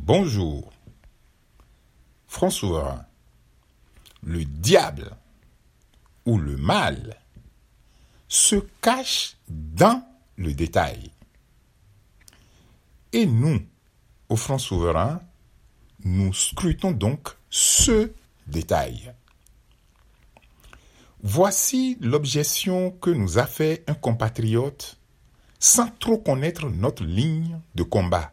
Bonjour. Front souverain. Le diable ou le mal se cache dans le détail. Et nous, au Front souverain, nous scrutons donc ce détail. Voici l'objection que nous a fait un compatriote sans trop connaître notre ligne de combat.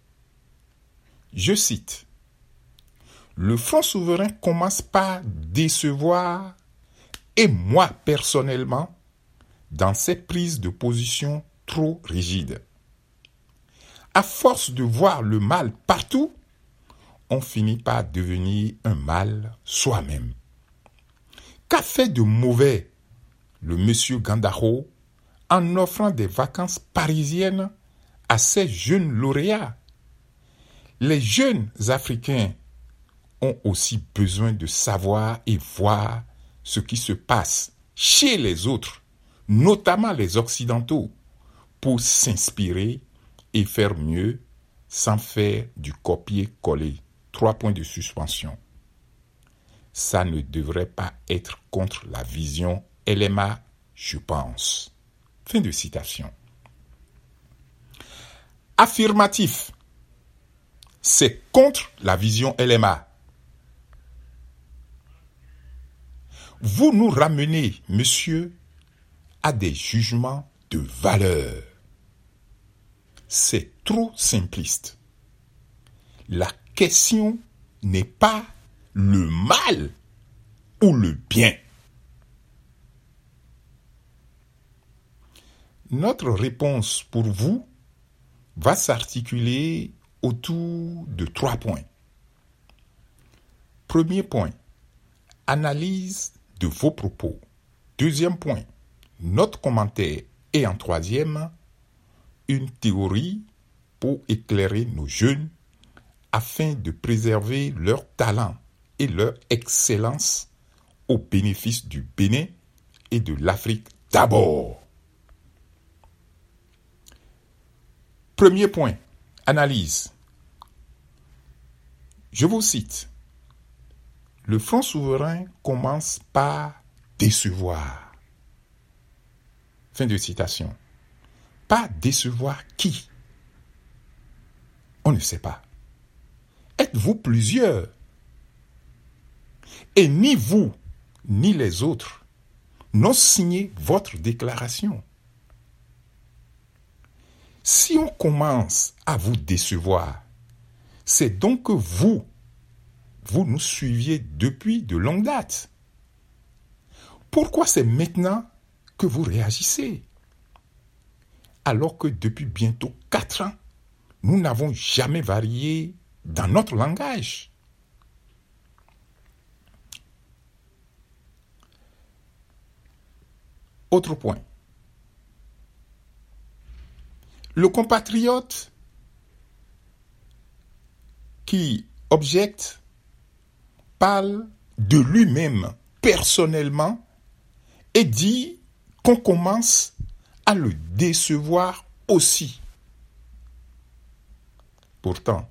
Je cite, « Le Front souverain commence par décevoir, et moi personnellement, dans ses prises de position trop rigides. À force de voir le mal partout, on finit par devenir un mal soi-même. Qu'a fait de mauvais le monsieur Gandaro en offrant des vacances parisiennes à ces jeunes lauréats? Les jeunes Africains ont aussi besoin de savoir et voir ce qui se passe chez les autres, notamment les Occidentaux, pour s'inspirer et faire mieux sans faire du copier-coller. 3 points de suspension. Ça ne devrait pas être contre la vision LMA, je pense. Fin de citation. Affirmatif. C'est contre la vision LMA. Vous nous ramenez, monsieur, à des jugements de valeur. C'est trop simpliste. La question n'est pas le mal ou le bien. Notre réponse pour vous va s'articuler autour de 3 points. Premier point, analyse de vos propos. Deuxième point, notre commentaire. Et en troisième, une théorie pour éclairer nos jeunes afin de préserver leur talent et leur excellence au bénéfice du Bénin et de l'Afrique d'abord. Premier point, analyse. Je vous cite. Le Front souverain commence par décevoir. Fin de citation. Pas décevoir qui? On ne sait pas. Êtes-vous plusieurs? Et ni vous, ni les autres n'ont signé votre déclaration. Si on commence à vous décevoir, c'est donc que vous nous suiviez depuis de longue date. Pourquoi c'est maintenant que vous réagissez? Alors que depuis bientôt 4 ans, nous n'avons jamais varié dans notre langage. Autre point. Le compatriote qui objecte parle de lui-même personnellement et dit qu'on commence à le décevoir aussi. Pourtant,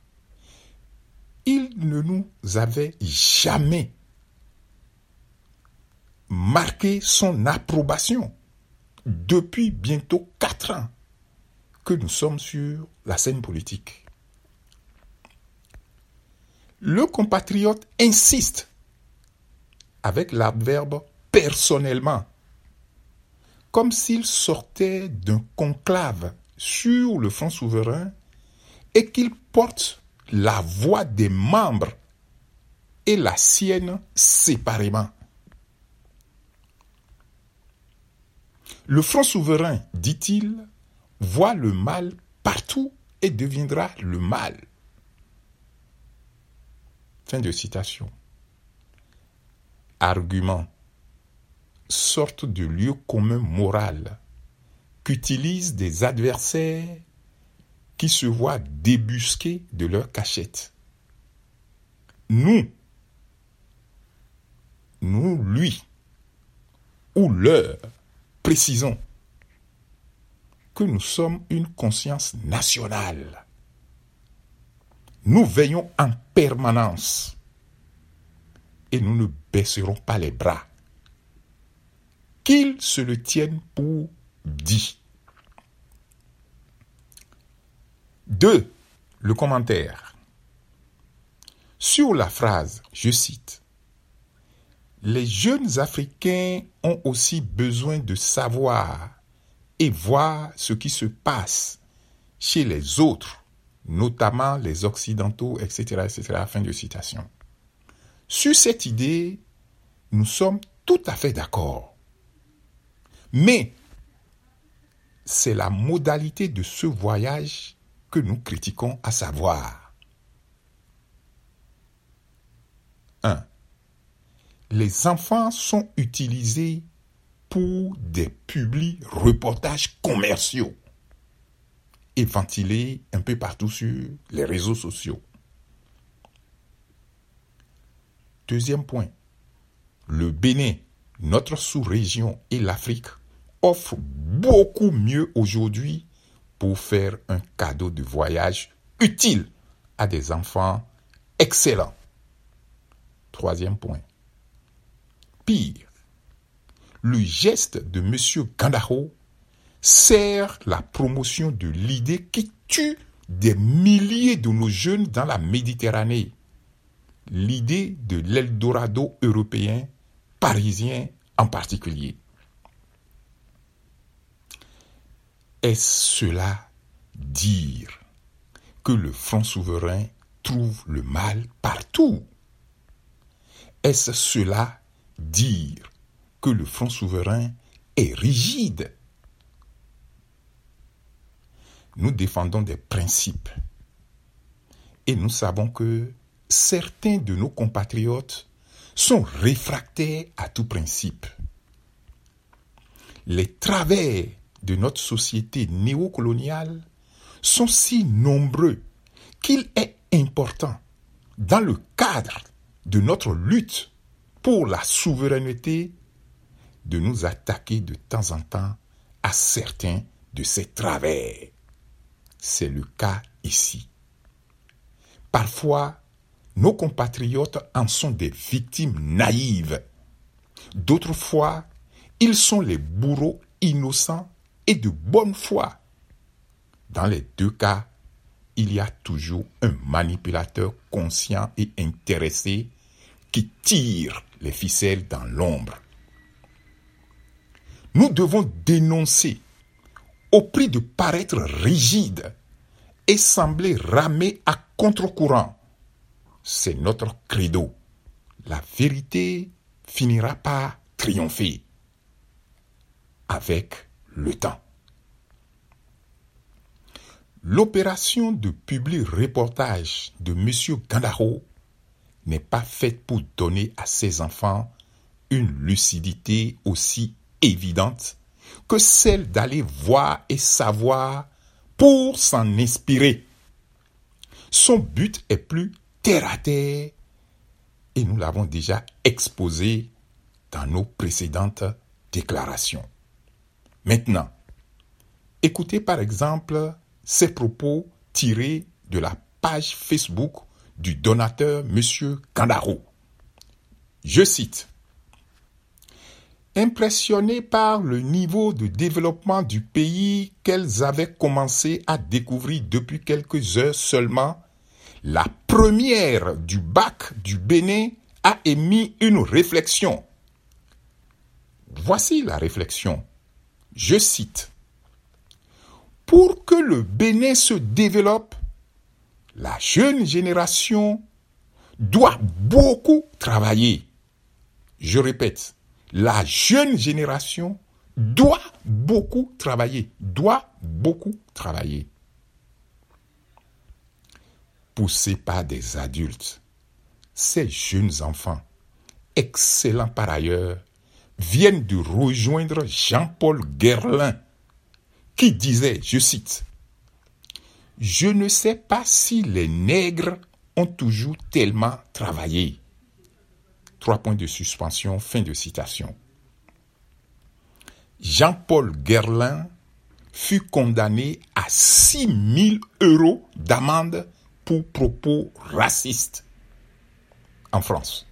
il ne nous avait jamais marqué son approbation depuis bientôt 4 ans que nous sommes sur la scène politique. Le compatriote insiste avec l'adverbe personnellement, comme s'il sortait d'un conclave sur le Front souverain et qu'il porte la voix des membres et la sienne séparément. Le Front souverain, dit-il, voit le mal partout et deviendra le mal. Fin de citation. Argument. Sorte de lieu commun moral qu'utilisent des adversaires qui se voient débusqués de leur cachette. Nous, lui, ou leur, précisons que nous sommes une conscience nationale. nous veillons en permanence et nous ne baisserons pas les bras. Qu'ils se le tiennent pour dit. 2. Le commentaire. Sur la phrase, je cite, « Les jeunes Africains ont aussi besoin de savoir et voir ce qui se passe chez les autres, notamment les Occidentaux, etc., etc. » Fin de citation. Sur cette idée, nous sommes tout à fait d'accord. Mais c'est la modalité de ce voyage que nous critiquons, à savoir 1. Les enfants sont utilisés pour des publi-reportages commerciaux et ventilés un peu partout sur les réseaux sociaux. Deuxième point, le Bénin, notre sous-région et l'Afrique offrent beaucoup mieux aujourd'hui pour faire un cadeau de voyage utile à des enfants excellents. Troisième point. Pire, le geste de M. Gandaro sert la promotion de l'idée qui tue des milliers de nos jeunes dans la Méditerranée. L'idée de l'Eldorado européen, parisien en particulier. Est-ce cela dire que le Front souverain trouve le mal partout? Est-ce cela dire que le Front souverain est rigide? Nous défendons des principes et nous savons que certains de nos compatriotes sont réfractaires à tout principe. Les travers de notre société néocoloniale sont si nombreux qu'il est important, dans le cadre de notre lutte pour la souveraineté, de nous attaquer de temps en temps à certains de ces travers. C'est le cas ici. Parfois, nos compatriotes en sont des victimes naïves. D'autres fois, ils sont les bourreaux innocents et de bonne foi. Dans les deux cas, il y a toujours un manipulateur conscient et intéressé qui tire les ficelles dans l'ombre. Nous devons dénoncer, au prix de paraître rigides et sembler ramer à contre-courant. C'est notre credo. La vérité finira par triompher avec le temps. L'opération de publi-reportage de M. Gandaro n'est pas faite pour donner à ses enfants une lucidité aussi évidente que celle d'aller voir et savoir pour s'en inspirer. Son but est plus terre à terre et nous l'avons déjà exposé dans nos précédentes déclarations. Maintenant, écoutez par exemple ces propos tirés de la page Facebook du donateur M. Gandaro. Je cite. Impressionnées par le niveau de développement du pays qu'elles avaient commencé à découvrir depuis quelques heures seulement, la première du bac du Bénin a émis une réflexion. Voici la réflexion. Je cite. Pour que le Bénin se développe, la jeune génération doit beaucoup travailler. Je répète, la jeune génération doit beaucoup travailler. Poussés par des adultes, ces jeunes enfants, excellents par ailleurs, viennent de rejoindre Jean-Paul Guerlain, qui disait, je cite, « Je ne sais pas si les nègres ont toujours tellement travaillé. » 3 points de suspension, fin de citation. Jean-Paul Guerlain fut condamné à 6 000 € d'amende pour propos racistes en France.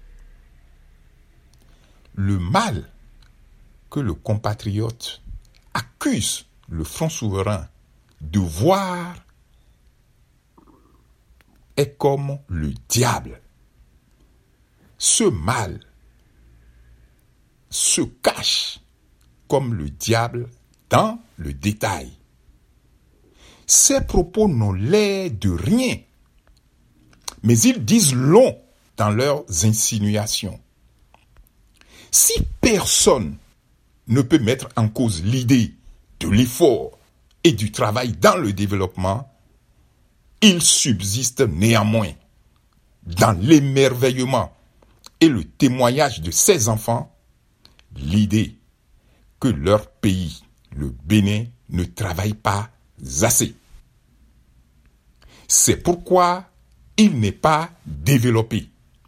Le mal que le compatriote accuse le Front souverain de voir est comme le diable. Ce mal se cache comme le diable dans le détail. Ces propos n'ont l'air de rien, mais ils disent long dans leurs insinuations. Si personne ne peut mettre en cause l'idée de l'effort et du travail dans le développement, il subsiste néanmoins dans l'émerveillement et le témoignage de ces enfants l'idée que leur pays, le Bénin, ne travaille pas assez. C'est pourquoi il n'est pas développé.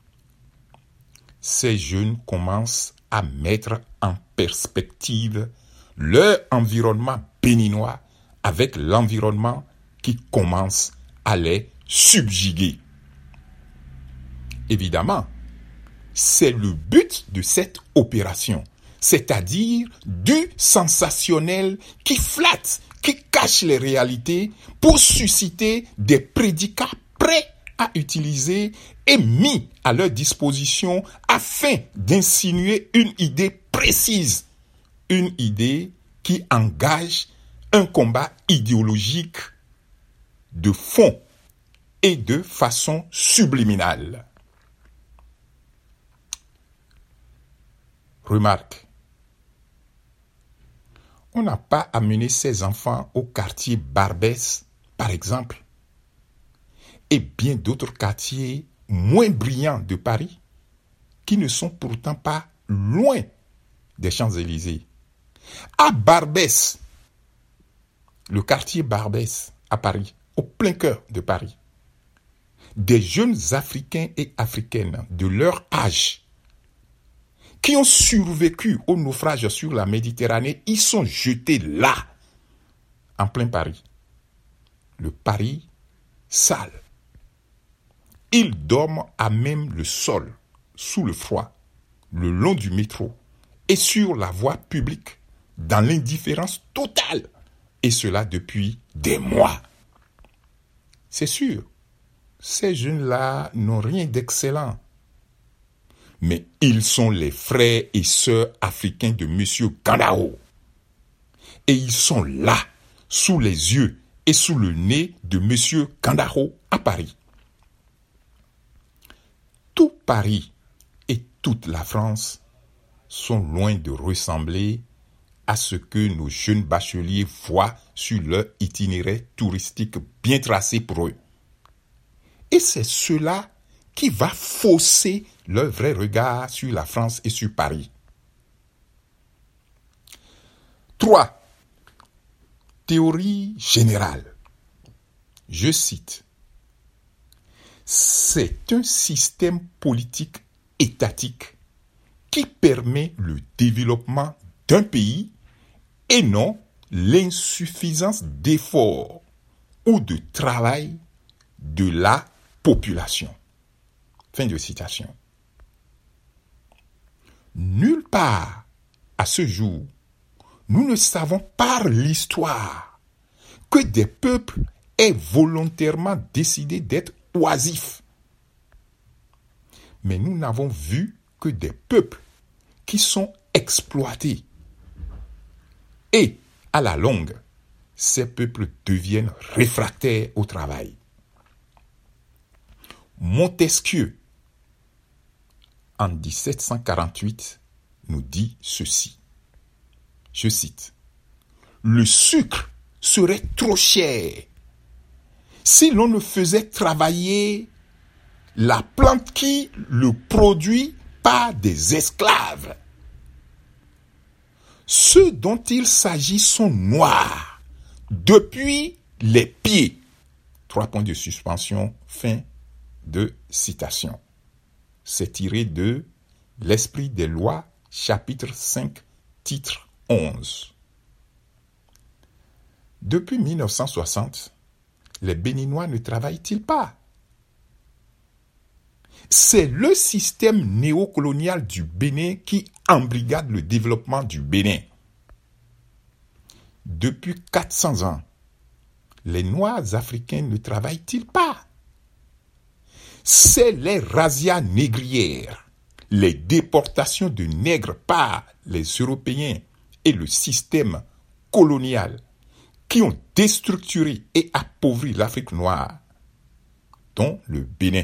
Ces jeunes commencent à mettre en perspective leur environnement béninois avec l'environnement qui commence à les subjuguer. Évidemment, c'est le but de cette opération, c'est-à-dire du sensationnel qui flatte, qui cache les réalités pour susciter des prédicats prêts à utiliser et mis à leur disposition afin d'insinuer une idée précise, une idée qui engage un combat idéologique de fond et de façon subliminale. Remarque, on n'a pas amené ces enfants au quartier Barbès, par exemple, et bien d'autres quartiers moins brillants de Paris, qui ne sont pourtant pas loin des Champs-Élysées. À Barbès, le quartier Barbès à Paris, au plein cœur de Paris, des jeunes Africains et Africaines de leur âge qui ont survécu au naufrage sur la Méditerranée, ils sont jetés là, en plein Paris. Le Paris sale. Ils dorment à même le sol, sous le froid, le long du métro et sur la voie publique, dans l'indifférence totale, et cela depuis des mois. C'est sûr, ces jeunes-là n'ont rien d'excellent. Mais ils sont les frères et sœurs africains de M. Kandahou. Et ils sont là, sous les yeux et sous le nez de M. Kandahou à Paris. Tout Paris et toute la France sont loin de ressembler à ce que nos jeunes bacheliers voient sur leur itinéraire touristique bien tracé pour eux. Et c'est cela qui va fausser leur vrai regard sur la France et sur Paris. 3. Théorie générale. Je cite. C'est un système politique étatique qui permet le développement d'un pays et non l'insuffisance d'efforts ou de travail de la population. Fin de citation. Nulle part, à ce jour, nous ne savons par l'histoire que des peuples aient volontairement décidé d'être oisifs. Mais nous n'avons vu que des peuples qui sont exploités. Et, à la longue, ces peuples deviennent réfractaires au travail. Montesquieu, en 1748, nous dit ceci. Je cite. Le sucre serait trop cher si l'on ne faisait travailler la plante qui le produit par des esclaves. Ceux dont il s'agit sont noirs, depuis les pieds. 3 points de suspension, fin de citation. C'est tiré de L'Esprit des lois, chapitre 5, titre 11. Depuis 1960, les Béninois ne travaillent-ils pas? C'est le système néocolonial du Bénin qui embrigade le développement du Bénin. Depuis 400 ans, les Noirs africains ne travaillent-ils pas? C'est les razzias négrières, les déportations de nègres par les Européens et le système colonial qui ont déstructuré et appauvri l'Afrique noire, dont le Bénin.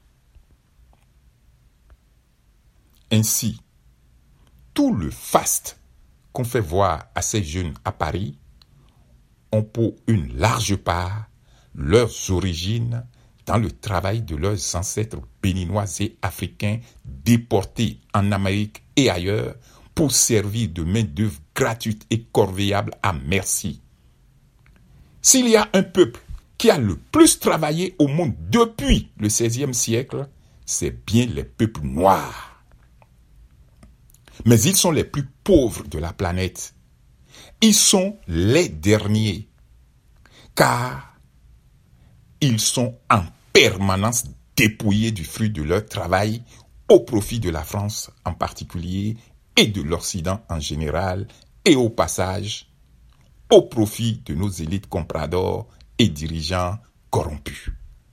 Ainsi, tout le faste qu'on fait voir à ces jeunes à Paris ont pour une large part leurs origines dans le travail de leurs ancêtres béninois et africains déportés en Amérique et ailleurs pour servir de main-d'œuvre gratuite et corvéable à merci. S'il y a un peuple qui a le plus travaillé au monde depuis le XVIe siècle, c'est bien les peuples noirs. Mais ils sont les plus pauvres de la planète. Ils sont les derniers, car ils sont en permanence dépouillés du fruit de leur travail au profit de la France en particulier et de l'Occident en général et au passage au profit de nos élites compradors et dirigeants corrompus.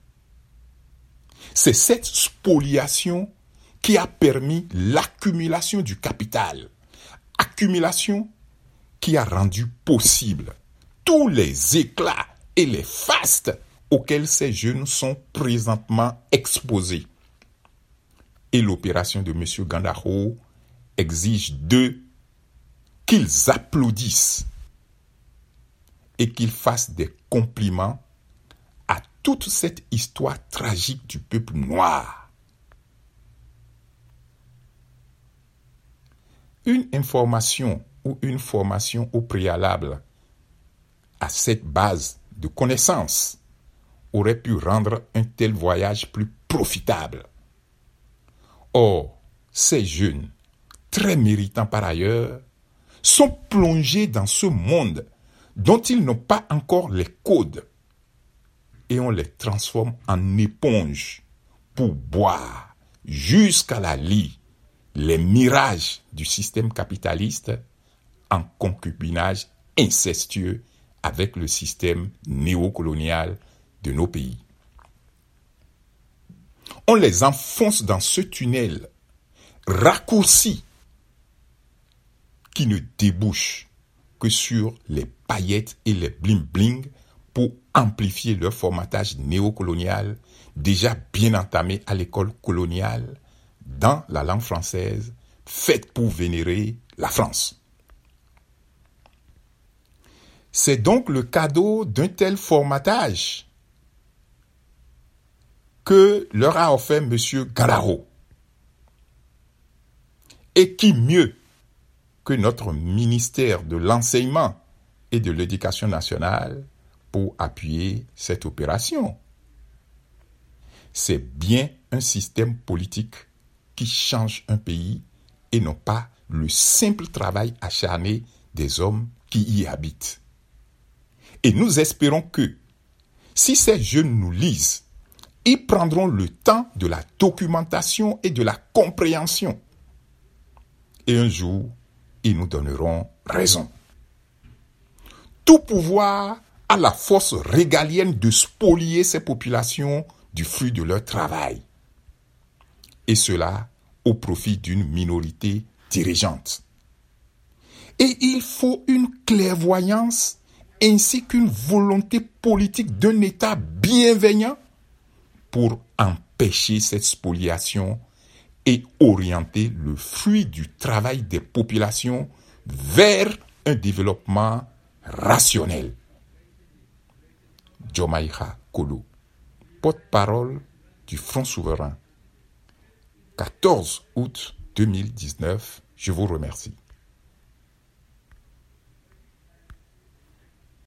C'est cette spoliation qui a permis l'accumulation du capital, accumulation qui a rendu possible tous les éclats et les fastes auxquels ces jeunes sont présentement exposés. Et l'opération de M. Gandaro exige d'eux qu'ils applaudissent et qu'ils fassent des compliments à toute cette histoire tragique du peuple noir. Une information ou une formation au préalable à cette base de connaissances aurait pu rendre un tel voyage plus profitable. Or, ces jeunes, très méritants par ailleurs, sont plongés dans ce monde dont ils n'ont pas encore les codes et on les transforme en éponges pour boire jusqu'à la lie les mirages du système capitaliste en concubinage incestueux avec le système néocolonial de nos pays. On les enfonce dans ce tunnel raccourci qui ne débouche que sur les paillettes et les bling-bling pour amplifier leur formatage néocolonial déjà bien entamé à l'école coloniale dans la langue française, faite pour vénérer la France. C'est donc le cadeau d'un tel formatage que leur a offert M. Gandaro. Et qui mieux que notre ministère de l'Enseignement et de l'Éducation nationale pour appuyer cette opération. C'est bien un système politique qui change un pays et non pas le simple travail acharné des hommes qui y habitent. Et nous espérons que, si ces jeunes nous lisent, ils prendront le temps de la documentation et de la compréhension. Et un jour, ils nous donneront raison. Tout pouvoir a la force régalienne de spolier ces populations du fruit de leur travail. Et cela au profit d'une minorité dirigeante. Et il faut une clairvoyance ainsi qu'une volonté politique d'un État bienveillant pour empêcher cette spoliation et orienter le fruit du travail des populations vers un développement rationnel. Diomaïha Kolo, porte-parole du Front souverain. 14 août 2019, je vous remercie.